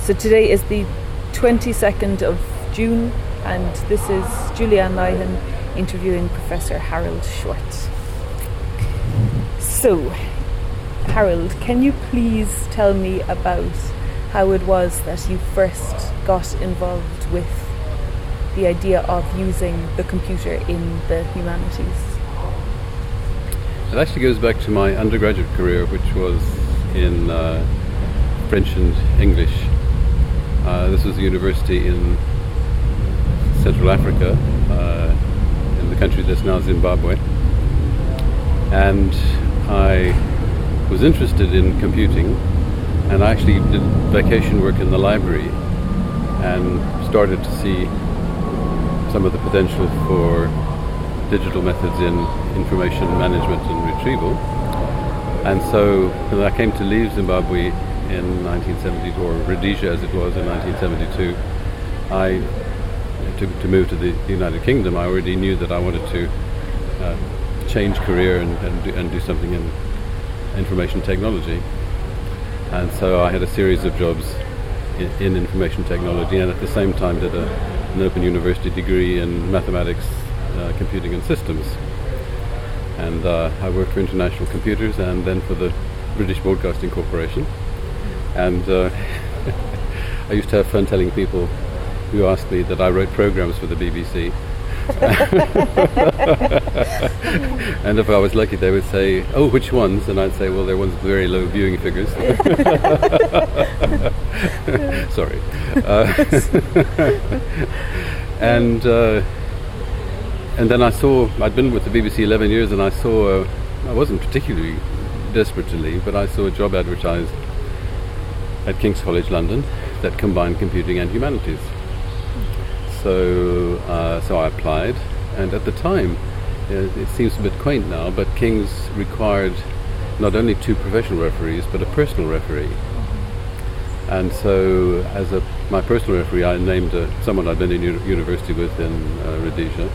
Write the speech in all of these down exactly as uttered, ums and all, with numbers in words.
So today is the twenty-second of June, and this is Julianne Nyhan interviewing Professor Harold Short. So, Harold, can you please tell me about how it was that you first got involved with the idea of using the computer in the humanities? It actually goes back to my undergraduate career, which was in uh, French and English. Uh, this was a university in Central Africa, uh, in the country that's now Zimbabwe. And I was interested in computing, and I actually did vacation work in the library and started to see some of the potential for digital methods in information management and retrieval. And so when I came to leave Zimbabwe in nineteen seventy, or Rhodesia as it was in nineteen seventy-two, I to, to move to the United Kingdom. I already knew that I wanted to uh, change career and, and, do, and do something in information technology. And so I had a series of jobs in, in information technology, and at the same time did a, an Open University degree in mathematics, uh, computing and systems. And uh, I worked for International Computers and then for the British Broadcasting Corporation. And uh, I used to have fun telling people who asked me that I wrote programs for the B B C. And if I was lucky, they would say, "Oh, which ones?" And I'd say, "Well, they're ones with very low viewing figures." Sorry. Uh, and uh, and then I saw, I'd been with the B B C eleven years, and I saw, uh, I wasn't particularly desperate to leave, but I saw a job advertised at King's College London that combined computing and humanities. So uh, so I applied, and at the time, it, it seems a bit quaint now, but King's required not only two professional referees, but a personal referee. And so as a my personal referee, I named uh, someone I'd been in u- university with in uh, Rhodesia,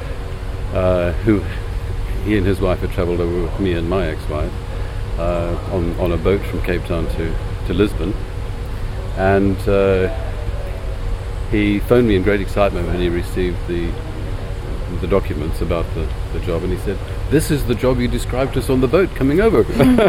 uh, who he and his wife had travelled over with me and my ex-wife uh, on, on a boat from Cape Town to to Lisbon, and uh, he phoned me in great excitement when he received the the documents about the, the job, and he said, "This is the job you described to us on the boat coming over."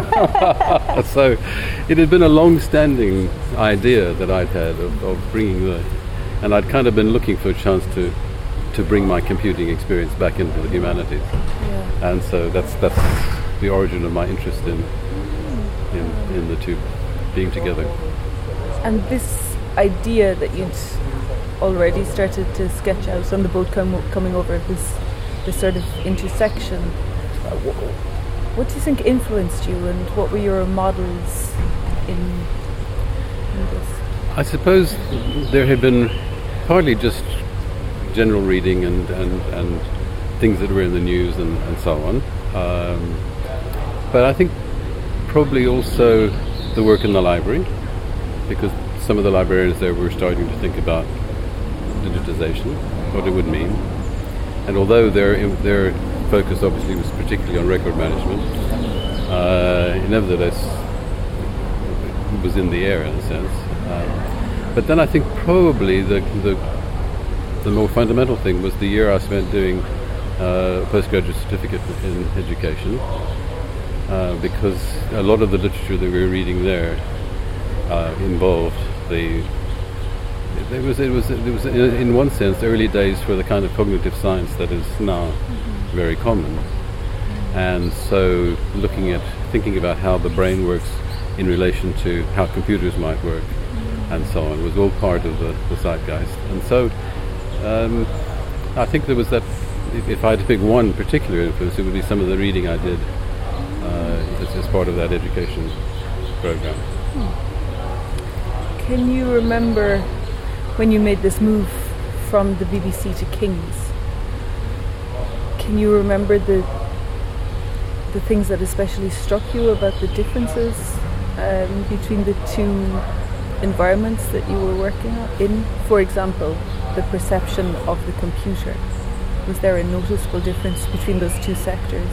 So it had been a long-standing idea that I'd had of, of bringing the, and I'd kind of been looking for a chance to to bring my computing experience back into the humanities. Yeah. And so that's that's the origin of my interest in in, in the two being together. And this idea that you'd already started to sketch out on the boat com- coming over, this this sort of intersection, uh, wh- what do you think influenced you, and what were your models in, in this? I suppose there had been partly just general reading and, and, and things that were in the news and, and so on. Um, but I think probably also the work in the library, because some of the librarians there were starting to think about digitization, what it would mean. And although their their focus obviously was particularly on record management, uh, nevertheless it was in the air in a sense. Um, but then I think probably the, the the more fundamental thing was the year I spent doing uh, a postgraduate certificate in education, uh, because a lot of the literature that we were reading there uh, involved the It was, it was, it was, in one sense, early days for the kind of cognitive science that is now mm-hmm. very common. And so, looking at, thinking about how the brain works in relation to how computers might work, mm-hmm. and so on, was all part of the, the zeitgeist. And so, um, I think there was that. If, if I had to pick one particular influence, it would be some of the reading I did uh, as, as part of that education program. Hmm. Can you remember when you made this move from the B B C to King's? Can you remember the the things that especially struck you about the differences um, between the two environments that you were working in? For example, the perception of the computer. Was there a noticeable difference between those two sectors?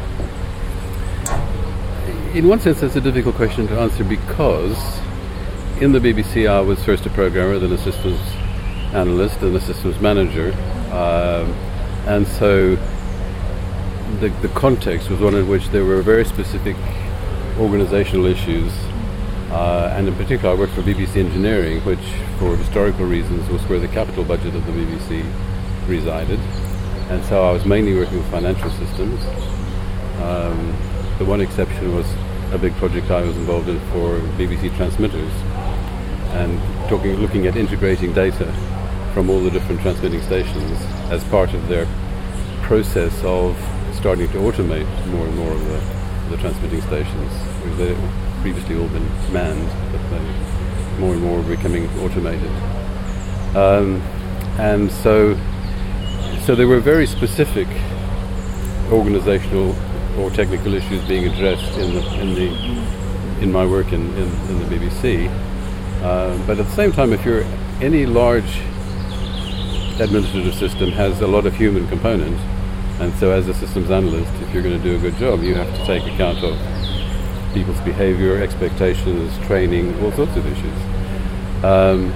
In one sense, that's a difficult question to answer, because in the B B C, I was first a programmer, then a systems analyst, and a systems manager, um, and so the the context was one in which there were very specific organizational issues, uh, and in particular, I worked for B B C Engineering, which, for historical reasons, was where the capital budget of the B B C resided, and so I was mainly working with financial systems. Um, the one exception was a big project I was involved in for B B C transmitters, and talking, looking at integrating data from all the different transmitting stations as part of their process of starting to automate more and more of the, the transmitting stations. They had previously all been manned, but they more and more were becoming automated. Um, and so, so there were very specific organizational or technical issues being addressed in the in the in my work in, in, in the B B C. Uh, but at the same time, if you're any large administrative system has a lot of human component, and so as a systems analyst, if you're going to do a good job, you have to take account of people's behavior, expectations, training, all sorts of issues. Um,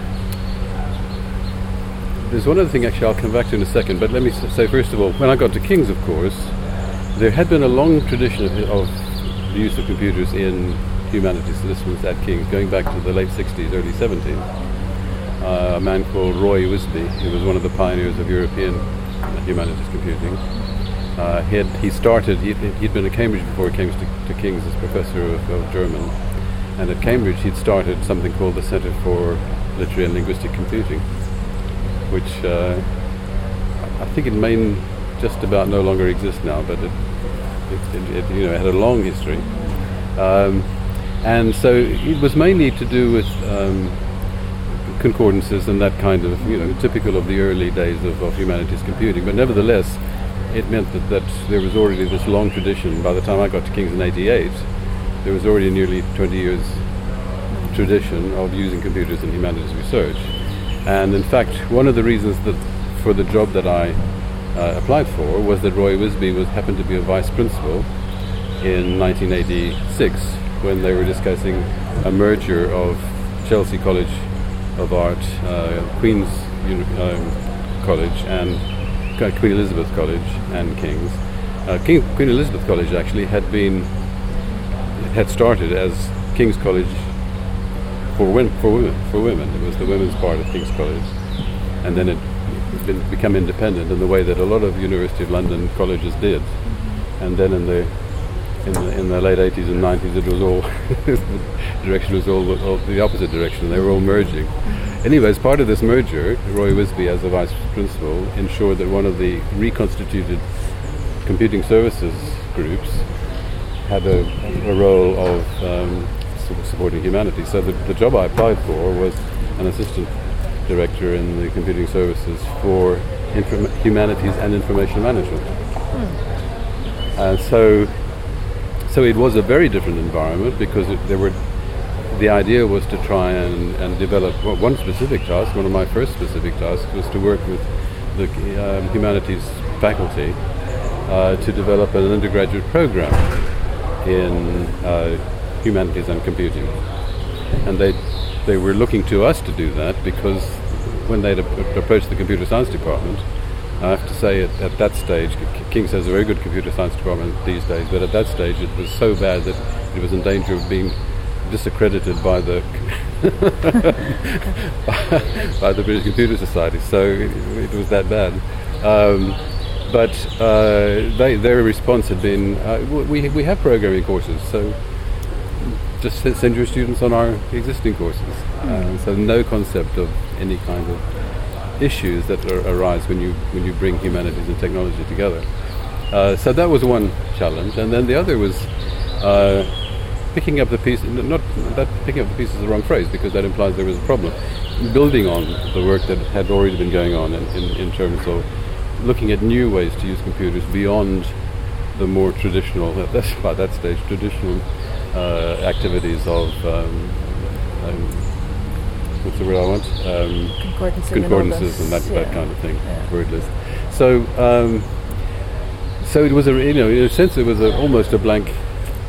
there's one other thing actually I'll come back to in a second, but let me say first of all, when I got to King's, of course, there had been a long tradition of, of the use of computers in humanities systems at King's, going back to the late sixties, early seventies. Uh, a man called Roy Wisby, who was one of the pioneers of European humanities computing. Uh, he, had, he started, he'd, he'd been at Cambridge before he came to, to King's as professor of, of German, and at Cambridge he'd started something called the Centre for Literary and Linguistic Computing, which uh, I think it may just about no longer exist now, but it, it, it, it you know, it had a long history. Um, and so it was mainly to do with um, concordances and that kind of, you know, typical of the early days of, of humanities computing. But nevertheless, it meant that, that there was already this long tradition. By the time I got to King's in eighty-eight, there was already nearly twenty years tradition of using computers in humanities research. And in fact, one of the reasons that for the job that I uh, applied for was that Roy Wisby was happened to be a vice principal in nineteen eighty-six when they were discussing a merger of Chelsea College of Art, uh, Queen's um, College, and uh, Queen Elizabeth College, and King's. Uh, King, Queen Elizabeth College actually had been had started as King's College for, win, for women. For women, it was the women's part of King's College, and then it been, become independent in the way that a lot of University of London colleges did. And then in the in the, in the late eighties and nineties, it was all the direction was all, all the opposite direction. They were all merging. Anyway, as part of this merger, Roy Wisby, as the vice principal, ensured that one of the reconstituted computing services groups had a, a role of um, supporting humanities. So the, the job I applied for was an assistant director in the computing services for inform- humanities and information management. Hmm. And so, so it was a very different environment because it, there were. The idea was to try and, and develop well, one specific task. One of my first specific tasks was to work with the um, humanities faculty uh, to develop an undergraduate program in uh, humanities and computing. And they they were looking to us to do that because when they'd ap- approached the computer science department, I have to say at, at that stage, King's has a very good computer science department these days, but at that stage it was so bad that it was in danger of being disaccredited by the by the British Computer Society. So it, it was that bad. Um, but uh, they, their response had been, uh, we we have programming courses, so just send your students on our existing courses. Uh, so no concept of any kind of issues that are, arise when you when you bring humanities and technology together. Uh, so that was one challenge, and then the other was uh, picking up the piece. Not that picking up the piece is the wrong phrase because that implies there was a problem. Building on the work that had already been going on in, in, in terms of looking at new ways to use computers beyond the more traditional, that's by that stage, traditional uh, activities of um, um, what's the word I want? Um, Concordance concordances and that, yeah. that kind of thing, yeah. word list. So, um, so it was a, you know, in a sense, it was a, almost a blank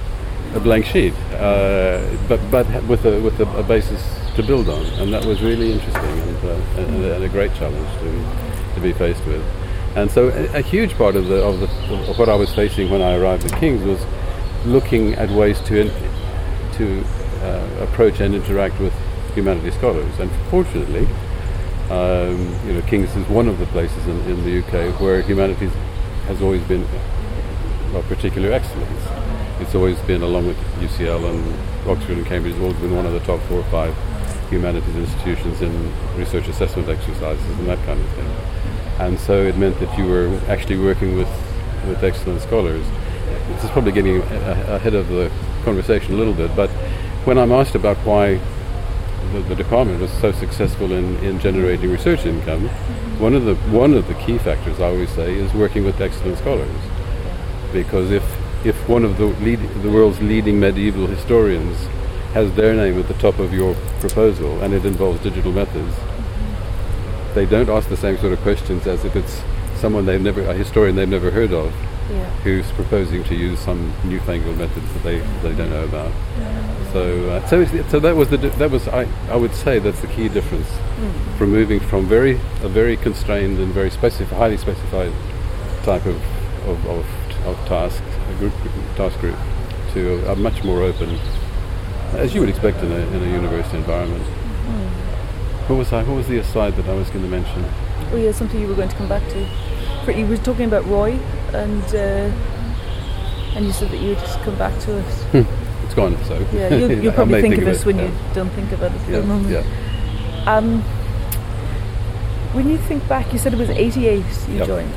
a blank sheet, uh, but but with a with a, a basis to build on, and that was really interesting and, uh, and, and a great challenge to to be faced with. And so, a, a huge part of the of the of what I was facing when I arrived at King's was looking at ways to in, to uh, approach and interact with humanities scholars. And fortunately, um, you know, King's is one of the places in, in the U K where humanities has always been of particular excellence. It's always been, along with U C L and Oxford and Cambridge, it's always been one of the top four or five humanities institutions in research assessment exercises and that kind of thing. And so it meant that you were actually working with, with excellent scholars. This is probably getting a, ahead of the conversation a little bit, but when I'm asked about why the, the department was so successful in, in generating research income, one of the one of the key factors I always say is working with excellent scholars. Because if if one of the lead, the world's leading medieval historians has their name at the top of your proposal and it involves digital methods, they don't ask the same sort of questions as if it's someone they've never, a historian they've never heard of, yeah. who's proposing to use some newfangled methods that they, they don't know about. Yeah. So, uh, so, it's, so that was the that was I, I would say that's the key difference mm. from moving from very a very constrained and very specific, highly specified type of of, of, of task a group task group to a, a much more open, as you would expect in a in a university environment. Mm. What was I? What was the aside that I was going to mention? Oh yeah, something you were going to come back to. You were talking about Roy, and uh, and you said that you'd just come back to it. It's gone, so yeah, you'll, you'll probably think, think of it when yeah. you don't think about it for yeah, the moment. Yeah. Um, when you think back, you said it was eighty-eight you yep. joined.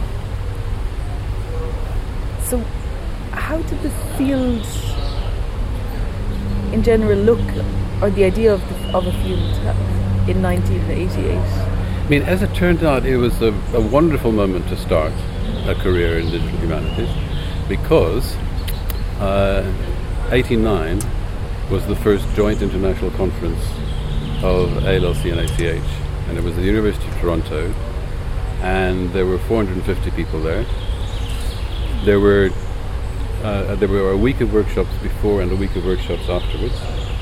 So, how did the field in general look, or the idea of the, of a field in nineteen eighty-eight? I mean, as it turned out, it was a, a wonderful moment to start a career in digital humanities, because uh, eighty-nine was the first joint international conference of A L L C and A C H, and it was at the University of Toronto, and there were four hundred fifty people there. There were uh, there were a week of workshops before and a week of workshops afterwards,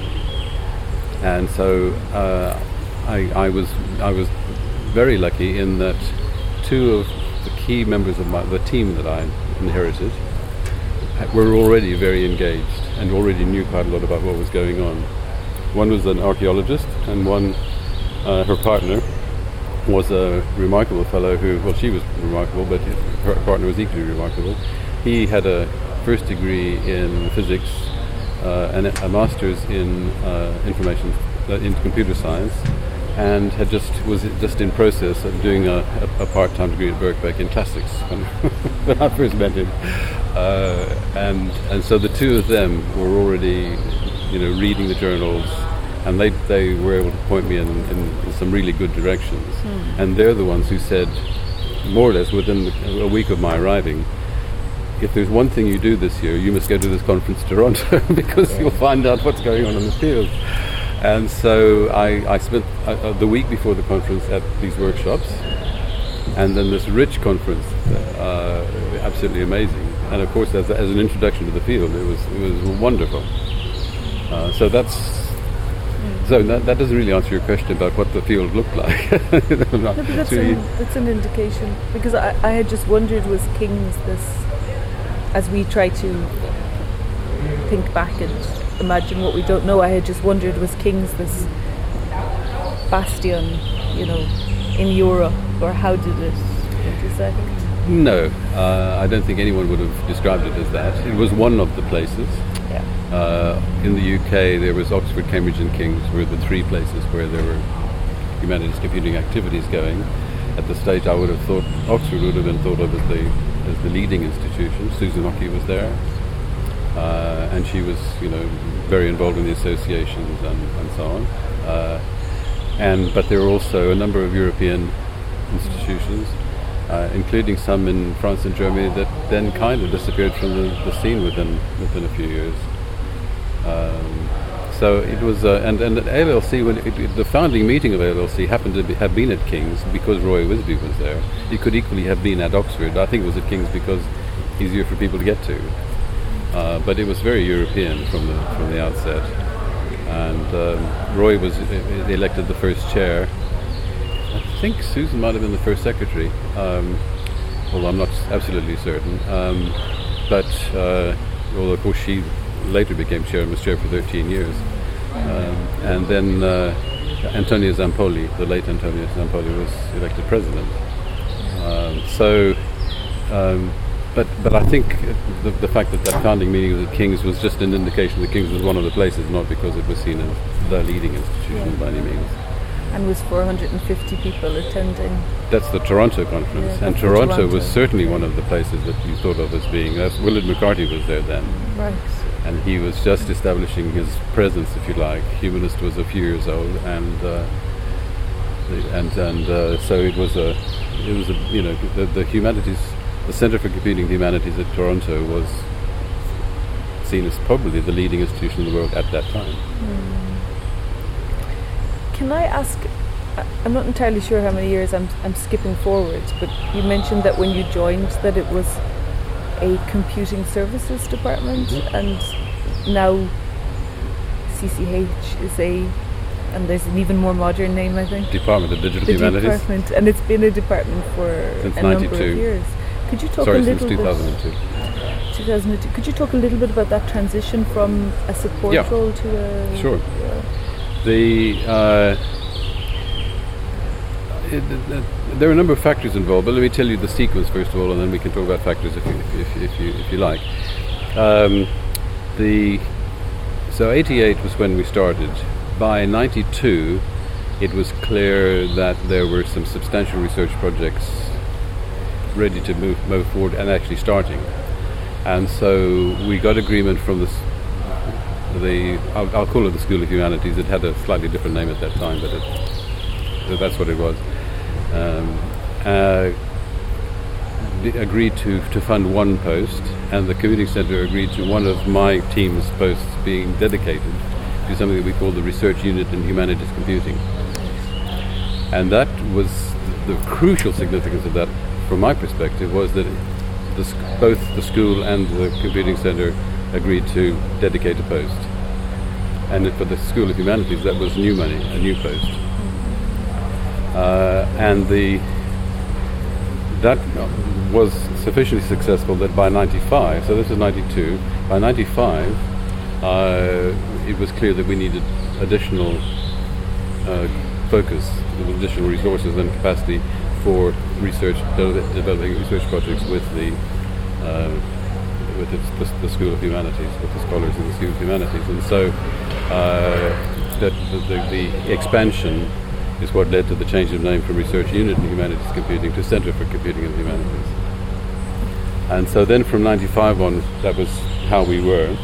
and so uh, I, I was I was very lucky in that two of the key members of my, the team that I inherited were already very engaged and already knew quite a lot about what was going on. One was an archaeologist, and one, uh, her partner, was a remarkable fellow who, well, she was remarkable, but her partner was equally remarkable. He had a first degree in physics uh, and a master's in uh, information, uh, in computer science, and had just was just in process of doing a, a, a part-time degree at Birkbeck in classics when, when I first met him, uh, and and so the two of them were already, you know, reading the journals, and they they were able to point me in, in, in some really good directions, mm. and they're the ones who said, more or less within the, a week of my arriving, if there's one thing you do this year, you must go to this conference in Toronto because yeah. you'll find out what's going on in the field. And so I, I spent uh, the week before the conference at these workshops, and then this rich conference, uh, absolutely amazing. And of course, as, as an introduction to the field, it was it was wonderful. Uh, so that's mm. so that, that doesn't really answer your question about what the field looked like. no, but that's, really an, that's an indication, because I, I had just wondered, was King's this, as we try to think back and imagine what we don't know, I had just wondered, was King's this bastion, you know, in Europe, or how did it intersect? No, uh, I don't think anyone would have described it as that. It was one of the places. Yeah. Uh, in the U K, there was Oxford, Cambridge and King's were the three places where there were humanities computing activities going. At the stage, I would have thought Oxford would have been thought of as the as the leading institution. Susan Ockie was there. Uh, and she was, you know, very involved in the associations and, and so on. Uh, and but there were also a number of European institutions, uh, including some in France and Germany, that then kind of disappeared from the, the scene within within a few years. Um, so it was, uh, and and at A L L C, when it, it, the founding meeting of A L L C happened to be, have been at King's because Roy Wisby was there. It could equally have been at Oxford. I think it was at King's because easier for people to get to. uh, but it was very European from the from the outset. And um, Roy was uh, elected the first chair. I think Susan might have been the first secretary, um, although I'm not absolutely certain. Um, but uh, although of course she later became chair and was chair for thirteen years. Um, and then uh, Antonio Zampoli, the late Antonio Zampoli, was elected president. Um, so, um, but but I think the, the fact that that founding meeting was at King's was just an indication that King's was one of the places, not because it was seen as the leading institution yeah. by any means. And was four hundred fifty people attending? That's the Toronto conference, yeah, and Toronto, Toronto was certainly one of the places that you thought of as being. Uh, Willard McCarty was there then, right? And he was just establishing his presence, if you like. Humanist was a few years old, and uh, and and uh, so it was a it was a you know the, the humanities, the Centre for Computing Humanities at Toronto was seen as probably the leading institution in the world at that time. Mm. Can I ask? I'm not entirely sure how many years I'm I'm skipping forward, but you mentioned that when you joined that it was a computing services department, mm-hmm. and now C C H is a, and there's an even more modern name, I think. Department of Digital the Humanities. Department, and it's been a department for since a ninety-two. number of years. Could you talk Sorry, a little since two thousand two. bit? two thousand two. Could you talk a little bit about that transition from a support yeah. role to a? Sure. Uh, the uh, it, it, there are a number of factors involved, but let me tell you the sequence first of all, and then we can talk about factors if you if, if you if you like. Um, the so eighty-eight was when we started. By ninety-two, it was clear that there were some substantial research projects ready to move move forward and actually starting, and so we got agreement from the the I'll, I'll call it the School of Humanities. It had a slightly different name at that time, but it, that's what it was. Um, uh, agreed to, to fund one post, and the Computing Centre agreed to one of my team's posts being dedicated to something that we call the Research Unit in Humanities Computing. And that was the, the crucial significance of that, from my perspective, was that the, both the school and the Computing Centre agreed to dedicate a post. And for the School of Humanities, that was new money, a new post. Uh, and the that was sufficiently successful that by ninety-five, so this is ninety-two, by ninety-five, uh, it was clear that we needed additional uh, focus, additional resources and capacity for research, de- developing research projects with the uh, with the, the School of Humanities, with the scholars in the School of Humanities. And so uh, that the, the, the expansion is what led to the change of name from Research Unit in Humanities Computing to Centre for Computing and Humanities. And so then from ninety-five on, that was how we were.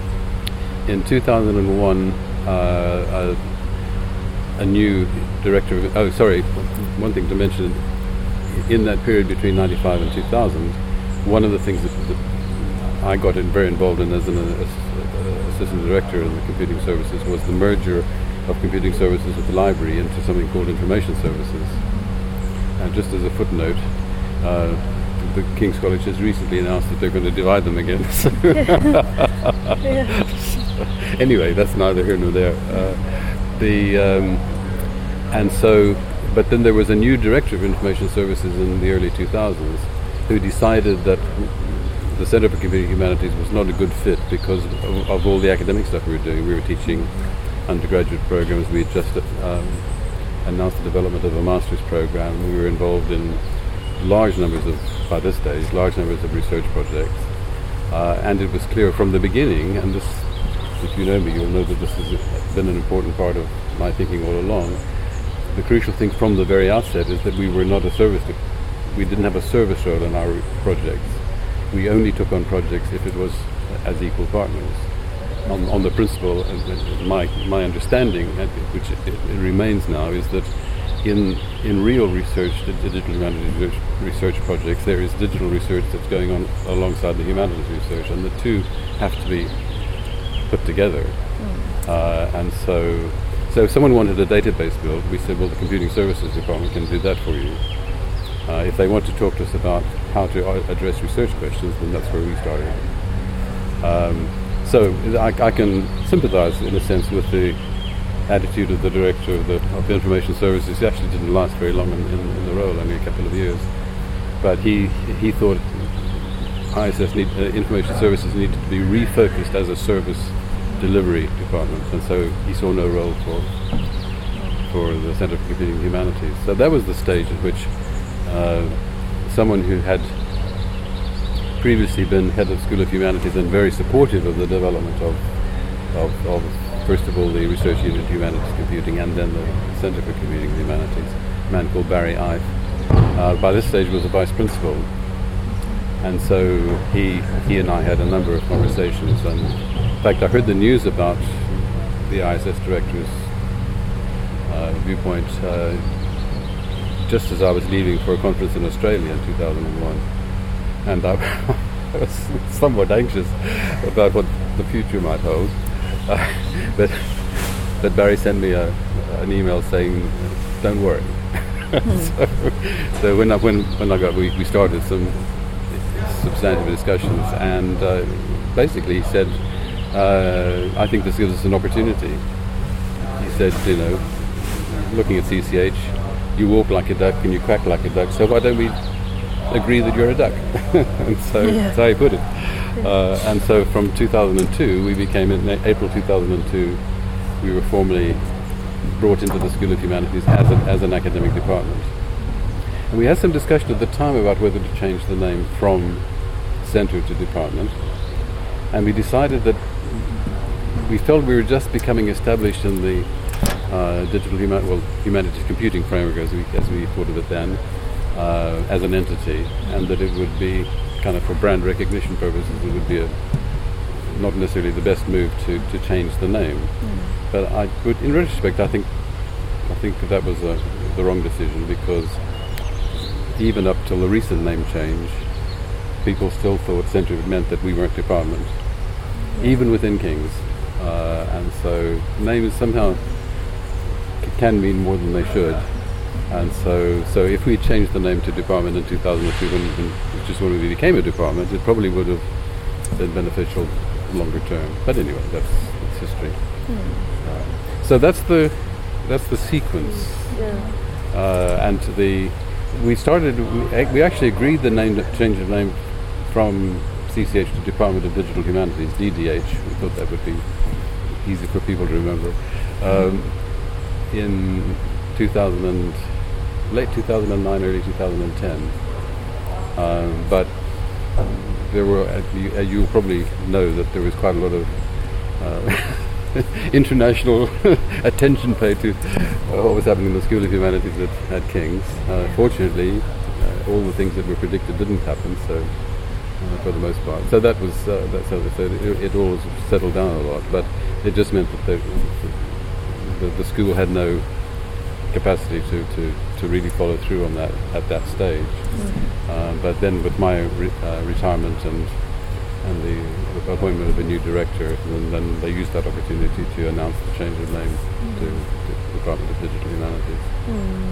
In two thousand one, uh, a, a new director, of, oh sorry, one thing to mention, in that period between ninety-five and two thousand, one of the things that, that I got in, very involved in as an uh, assistant director in the computing services was the merger of computing services with the library into something called information services. And just as a footnote, uh, the King's College has recently announced that they're going to divide them again. So yeah. Anyway, that's neither here nor there. Uh, the um, and so, but then there was a new director of information services in the early two thousands who decided that the Centre for Computing Humanities was not a good fit because of, of all the academic stuff we were doing. We were teaching undergraduate programs. We had just um, announced the development of a master's program. We were involved in large numbers of, by this stage, large numbers of research projects. Uh, and it was clear from the beginning, and this, if you know me, you'll know that this has been an important part of my thinking all along. The crucial thing from the very outset is that we were not a service, to, we didn't have a service role in our projects. We only took on projects if it was as equal partners. On, on the principle, and my my understanding, which it, it remains now, is that in in real research, the digital humanities research, research projects, there is digital research that's going on alongside the humanities research, and the two have to be put together. Mm. Uh, and so, so if someone wanted a database built, we said, well, the computing services department can do that for you. Uh, if they want to talk to us about how to address research questions, then that's where we started. Um, so I, I can sympathise in a sense with the attitude of the director of the, of the information services. He actually didn't last very long in, in, in the role, only a couple of years. But he he thought I S S need, uh, information services needed to be refocused as a service delivery department, and so he saw no role for for the Centre for Computing Humanities. So that was the stage at which uh, someone who had previously been head of School of Humanities and very supportive of the development of, of, of first of all the Research Unit Humanities Computing and then the Centre for Computing Humanities, a man called Barry Ive, uh, by this stage was a vice principal. And so he he and I had a number of conversations, and in fact I heard the news about the I S S director's uh, viewpoint uh, just as I was leaving for a conference in Australia in two thousand one. And I, I was somewhat anxious about what the future might hold. Uh, but, but Barry sent me a, an email saying, don't worry. Hmm. so, so when I, when, when I got, we, we started some substantive discussions, and uh, basically he said, uh, I think this gives us an opportunity. He said, you know, looking at C C H, you walk like a duck and you quack like a duck, so why don't we agree that you're a duck? And so Yeah. that's how he put it. Uh, and so from two thousand two, we became, in April two thousand two, we were formally brought into the School of Humanities as, a, as an academic department. And we had some discussion at the time about whether to change the name from centre to department. And we decided that we felt we were just becoming established in the uh, digital huma- well, humanities computing framework, as we, as we thought of it then, uh, as an entity, and that it would be kind of for brand recognition purposes, it would be a, not necessarily the best move to, to change the name. Mm. But I would, in retrospect, I think I think that, that was a, the wrong decision, because even up till the recent name change, people still thought centre meant that we weren't department, yeah. even within King's. Uh, and so names somehow c- can mean more than they should. And so so if we changed the name to department in two thousand two, when, when, just when we became a department, it probably would have been beneficial longer term. But anyway, that's, that's history. Mm. Uh, so that's the that's the sequence. Yeah. Uh, and the we started. We, we actually agreed the name change of name from C C H to Department of Digital Humanities, D D H. We thought that would be easy for people to remember. Um, in two thousand and late two thousand nine, early two thousand ten. Um, but there were, uh, you, uh, you probably know that there was quite a lot of uh, international attention paid to uh, what was happening in the School of Humanities at, at King's. Uh, fortunately, uh, all the things that were predicted didn't happen, so uh, for the most part. So that was, uh, that's how they said it, it all settled down a lot, but it just meant that the, the, the school had no capacity to, to, to really follow through on that at that stage. Mm-hmm. Um, but then with my re- uh, retirement and and the, the appointment of a new director, then, then they used that opportunity to announce the change of name mm-hmm. to, to the Department of Digital Humanities. Mm.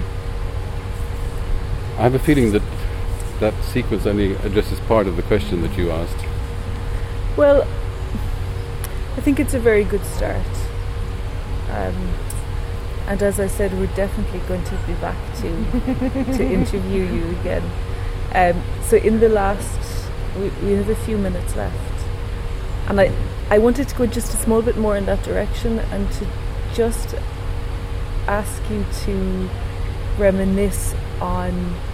I have a feeling that that sequence only addresses part of the question that you asked. Well, I think it's a very good start. Um, And as I said, we're definitely going to be back to to interview you again. Um, so in the last, we, we have a few minutes left, and I I wanted to go just a small bit more in that direction and to just ask you to reminisce on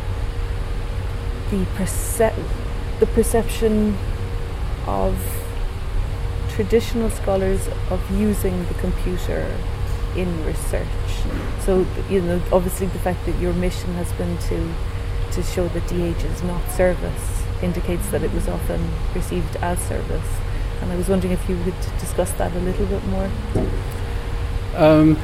the percep- the perception of traditional scholars of using the computer in research. So, you know, obviously the fact that your mission has been to to show that D H is not service indicates that it was often perceived as service. And I was wondering if you would discuss that a little bit more. Um,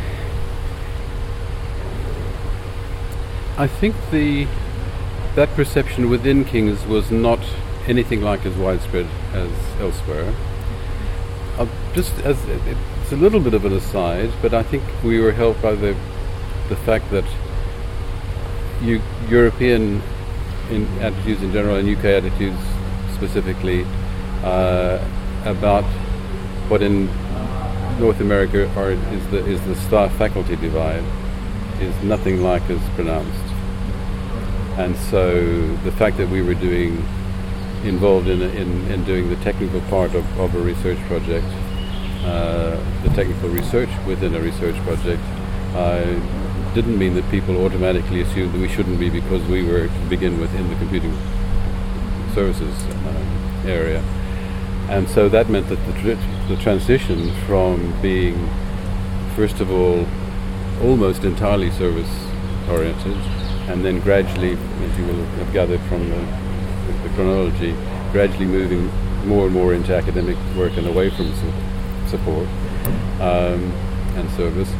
I think the that perception within King's was not anything like as widespread as elsewhere. Uh, just as it, it's a little bit of an aside, but I think we were helped by the the fact that you, European in attitudes in general and U K attitudes specifically, uh, about what in North America are, is the is the staff-faculty divide is nothing like as pronounced. And so the fact that we were doing involved in in, in doing the technical part of, of a research project, uh, the technical research within a research project, uh, didn't mean that people automatically assumed that we shouldn't be because we were to begin with in the computing services uh, area. And so that meant that the, tr- the transition from being, first of all, almost entirely service oriented, and then gradually, as you will have gathered from the, the chronology, gradually moving more and more into academic work and away from su- support um, and service,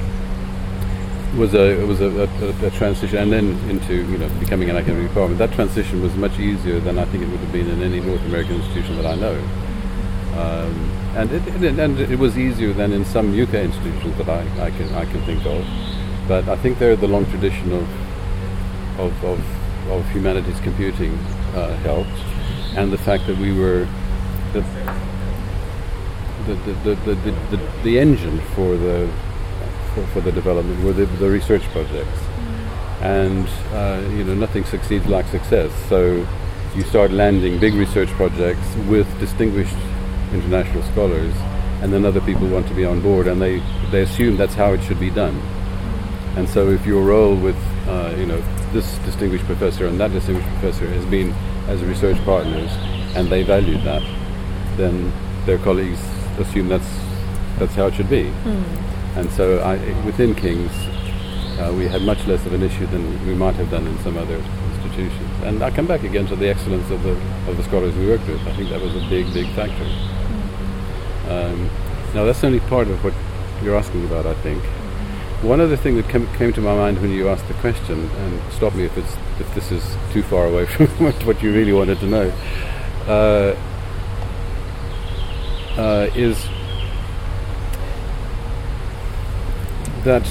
was a was a, a, a transition, and then into you know becoming an academic department. That transition was much easier than I think it would have been in any North American institution that I know, um, and it, it and it was easier than in some U K institutions that I, I can I can think of. But I think there the long tradition of of of, of humanities computing uh, helped, and the fact that we were the the the the, the, the, the, the engine for the For, for the development were the, the research projects, and uh, you know nothing succeeds like success. So you start landing big research projects with distinguished international scholars, and then other people want to be on board, and they they assume that's how it should be done. And so if your role with uh, you know this distinguished professor and that distinguished professor has been as research partners, and they value that, then their colleagues assume that's that's how it should be. Mm. And so I, within King's, uh, we had much less of an issue than we might have done in some other institutions. And I come back again to the excellence of the of the scholars we worked with. I think that was a big, big factor. Um, now that's only part of what you're asking about, I think. One other thing that came, came to my mind when you asked the question, and stop me if it's if this is too far away from what you really wanted to know, uh, uh, is that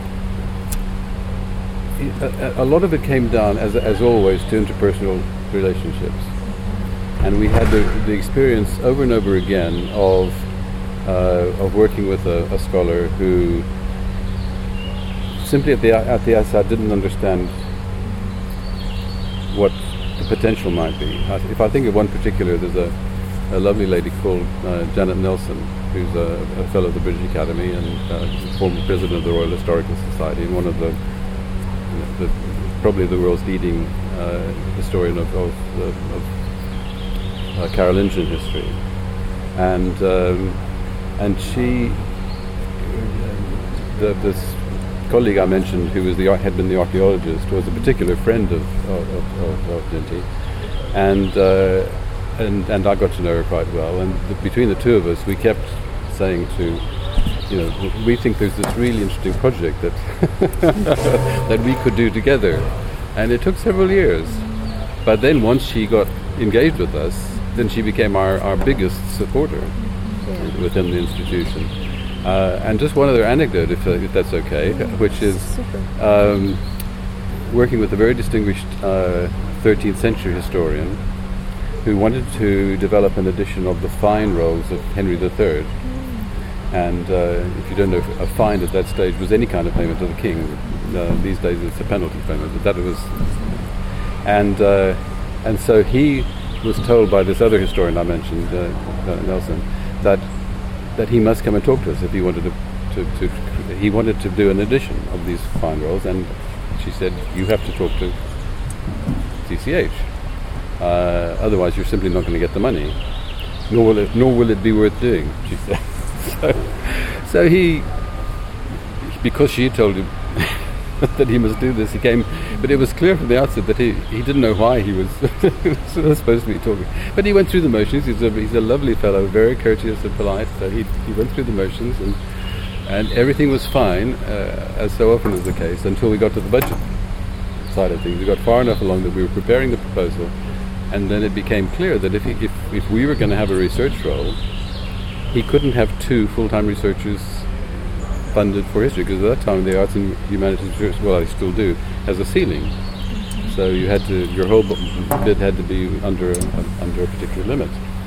a, a lot of it came down, as as always, to interpersonal relationships, and we had the, the experience over and over again of uh, of working with a, a scholar who simply at the at the outset didn't understand what the potential might be. If I think of one particular, there's a, a lovely lady called uh, Janet Nelson, who's a, a fellow of the British Academy and uh, former president of the Royal Historical Society, and one of the, you know, the probably the world's leading uh, historian of, of, of, of uh, Carolingian history. And um, and she, the, this colleague I mentioned, who was the had been the archaeologist, was a particular friend of of, of, of Dinty, and. Uh, And, and I got to know her quite well, and the, between the two of us, we kept saying to, you know, we think there's this really interesting project that that we could do together, and it took several years. But then once she got engaged with us, then she became our, our biggest supporter yeah. within the institution. Uh, and just one other anecdote, if, uh, if that's okay, yeah, which is um, working with a very distinguished uh, thirteenth century historian who wanted to develop an edition of the fine rolls of Henry the Third. And uh, if you don't know, a fine at that stage was any kind of payment to the king. Uh, these days it's a penalty payment, but that was... And uh, and so he was told by this other historian I mentioned, uh, uh, Nelson, that that he must come and talk to us if he wanted to, to, to... He wanted to do an edition of these fine rolls, and she said, you have to talk to C C H. Uh, otherwise, you're simply not going to get the money, nor will it, nor will it be worth doing, she said. so, so he, because she told him that he must do this, he came. But it was clear from the outset that he, he didn't know why he was supposed to be talking. But he went through the motions. He's a he's a lovely fellow, very courteous and polite. So he he went through the motions, and and everything was fine, uh, as so often is the case, until we got to the budget side of things. We got far enough along that we were preparing the proposal. And then it became clear that if, he, if if we were going to have a research role, he couldn't have two full-time researchers funded for history, because at that time the arts and humanities research, well, I still do, has a ceiling. So you had to, your whole bid had to be under a, under a particular limit.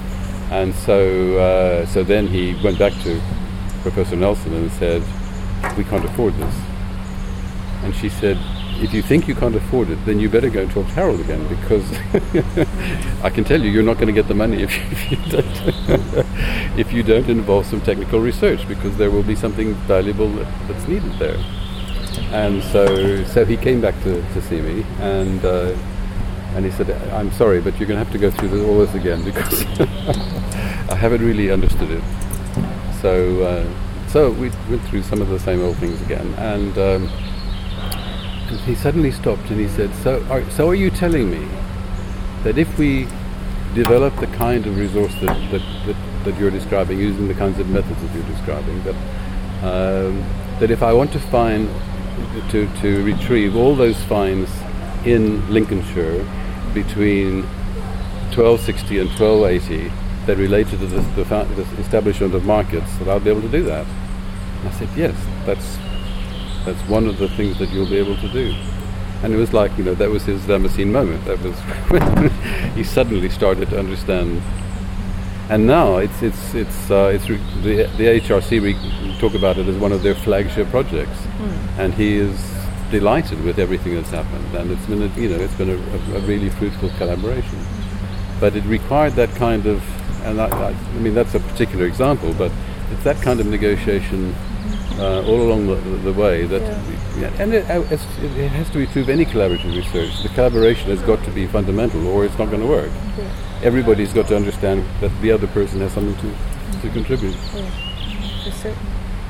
And so, uh, so then he went back to Professor Nelson and said, "We can't afford this." And she said, "If you think you can't afford it, then you better go and talk to Harold again, because I can tell you, you're not going to get the money if you, if you don't if you don't involve some technical research, because there will be something valuable that, that's needed there." And so, so he came back to, to see me, and uh, and he said, "I'm sorry, but you're going to have to go through this, all this again, because I haven't really understood it." So, uh, so we went through some of the same old things again, and. Um, And he suddenly stopped and he said, so are, so are you telling me that if we develop the kind of resource that, that, that, that you're describing, using the kinds of methods that you're describing, that um, that if I want to find, to, to retrieve all those finds in Lincolnshire between twelve sixty and twelve eighty that related to the, the, fa- the establishment of markets, that I'll be able to do that? And I said, yes, that's That's one of the things that you'll be able to do. And it was like, you know, that was his Damascene moment. That was when he suddenly started to understand. And now it's it's it's uh, it's re- the the H R C re- talk about it as one of their flagship projects, mm. and he is delighted with everything that's happened. And it's been a, you know it's been a, a, a really fruitful collaboration. But it required that kind of, and I, I, I mean that's a particular example, but it's that kind of negotiation. Uh, all along the, the, the way that, yeah. Yeah, and it, it's, it has to be true of any collaborative research. The collaboration has got to be fundamental, or it's not going to work. Yeah. Everybody's got to understand that the other person has something to, mm-hmm. to contribute. Yeah, for certain.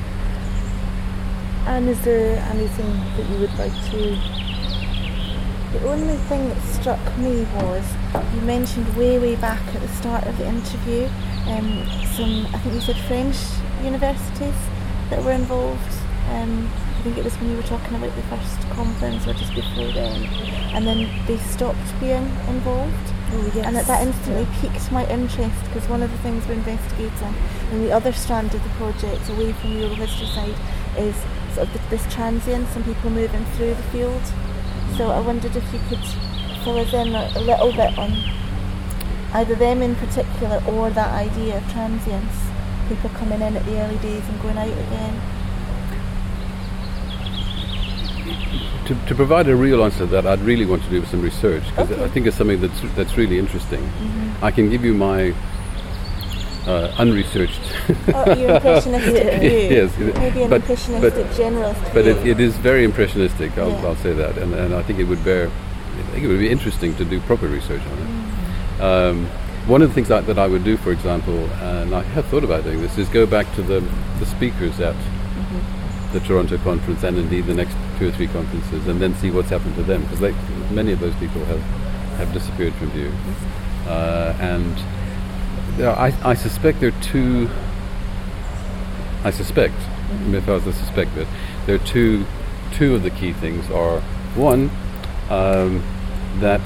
And is there anything that you would like to? The only thing that struck me was you mentioned way, way back at the start of the interview, um, some I think you said French universities that were involved. Um, I think it was when you were talking about the first conference or just before then, and then they stopped being involved. Oh, yes. And that, that instantly yeah. piqued my interest, because one of the things we're investigating in the other strand of the project, away from the oral history side, is sort of the, this transience and people moving through the field. So I wondered if you could fill us in a, a little bit on either them in particular or that idea of transience. People coming in at the early days and going out again. To, to provide a real answer to that, I'd really want to do some research, because okay. I think it's something that's that's really interesting. Mm-hmm. I can give you my uh, unresearched. Oh, your impressionistic view. Yes, maybe an but, impressionistic but, generalist But view. it, it is very impressionistic. I'll, yeah. I'll say that, and, and I think it would bear. I think it would be interesting to do proper research on it. Mm-hmm. Um, One of the things that, that I would do, for example, and I have thought about doing this, is go back to the, the speakers at mm-hmm. the Toronto conference, and indeed the next two or three conferences, and then see what's happened to them, because many of those people have, have disappeared from view. Mm-hmm. Uh, and there are, I, I suspect there are two, I suspect, mm-hmm. if I was to suspect it, there are two, two of the key things are, one, um, that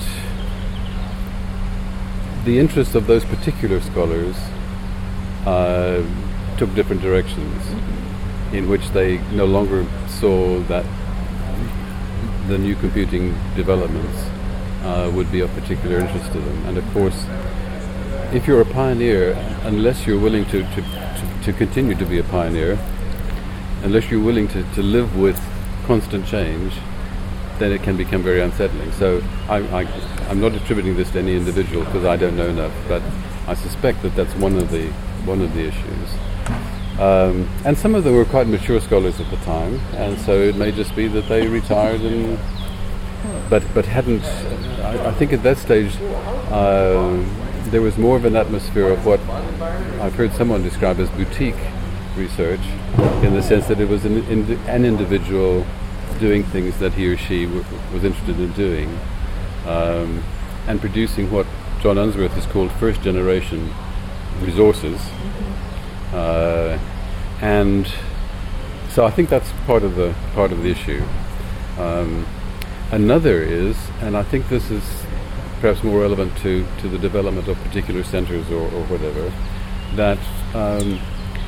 the interests of those particular scholars uh, took different directions, mm-hmm. in which they no longer saw that the new computing developments uh, would be of particular interest to them. And of course, if you're a pioneer, unless you're willing to, to, to, to continue to be a pioneer, unless you're willing to, to live with constant change, then it can become very unsettling. So I, I, I'm not attributing this to any individual, because I don't know enough, but I suspect that that's one of the one of the issues. Um, and some of them were quite mature scholars at the time, and so it may just be that they retired and but but hadn't. I, I think at that stage uh, there was more of an atmosphere of what I've heard someone describe as boutique research, in the sense that it was an, in, an individual doing things that he or she w- was interested in doing, um, and producing what John Unsworth has called first generation resources. Mm-hmm. Uh, and so I think that's part of the part of the issue. Um, another is, and I think this is perhaps more relevant to, to the development of particular centers or, or whatever, that um,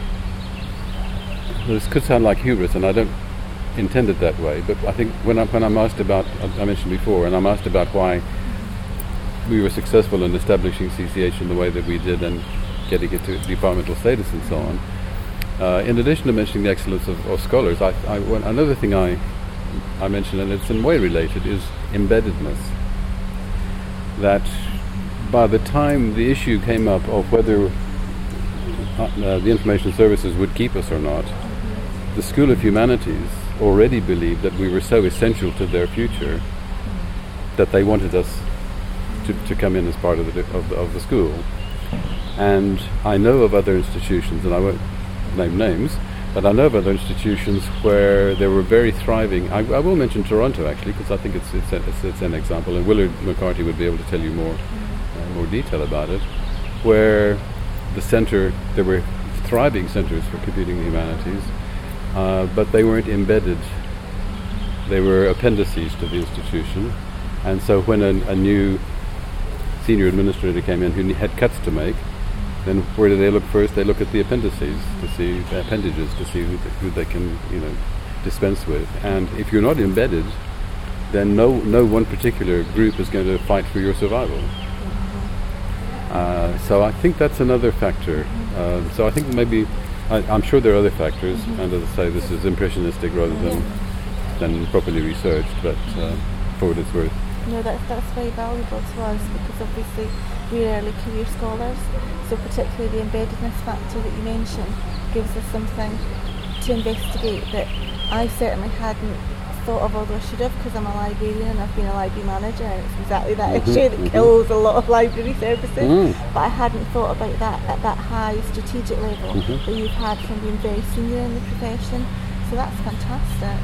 this could sound like hubris, and I don't intend it that way, but I think when, I, when I'm asked about, I mentioned before, and I'm asked about why we were successful in establishing C C H in the way that we did, and getting it to departmental status and so on. Uh, in addition to mentioning the excellence of, of scholars, I, I, one, another thing I, I mentioned, and it's in a way related, is embeddedness. That by the time the issue came up of whether uh, uh, the information services would keep us or not, the School of Humanities already believed that we were so essential to their future that they wanted us to, to come in as part of the, of the of the school. And I know of other institutions, and I won't name names, but I know of other institutions where they were very thriving. I, I will mention Toronto actually, because I think it's it's, a, it's it's an example, and Willard McCarty would be able to tell you more uh, more detail about it, where the centre, there were thriving centres for computing the humanities, uh, but they weren't embedded. They were appendices to the institution, and so when a, a new senior administrator came in who had cuts to make, then where do they look first? They look at the appendices to see the appendages to see who, th- who they can, you know, dispense with. And if you're not embedded, then no no one particular group is going to fight for your survival. Uh, so I think that's another factor. Uh, so I think maybe I, I'm sure there are other factors, mm-hmm. and as I say, this is impressionistic rather than yeah. than properly researched. But uh, for what it's worth. No, that's that's very valuable to us, because obviously we're early career scholars, so particularly the embeddedness factor that you mentioned gives us something to investigate that I certainly hadn't thought of, although I should have, because I'm a librarian and I've been a library manager, and it's exactly that mm-hmm, issue that mm-hmm. kills a lot of library services. Mm. But I hadn't thought about that at that high strategic level mm-hmm. that you've had from being very senior in the profession. So that's fantastic.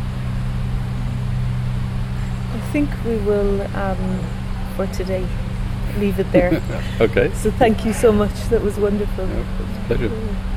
I think we will, um, for today, leave it there. Okay. So thank you so much. That was wonderful. Yeah, it's a pleasure.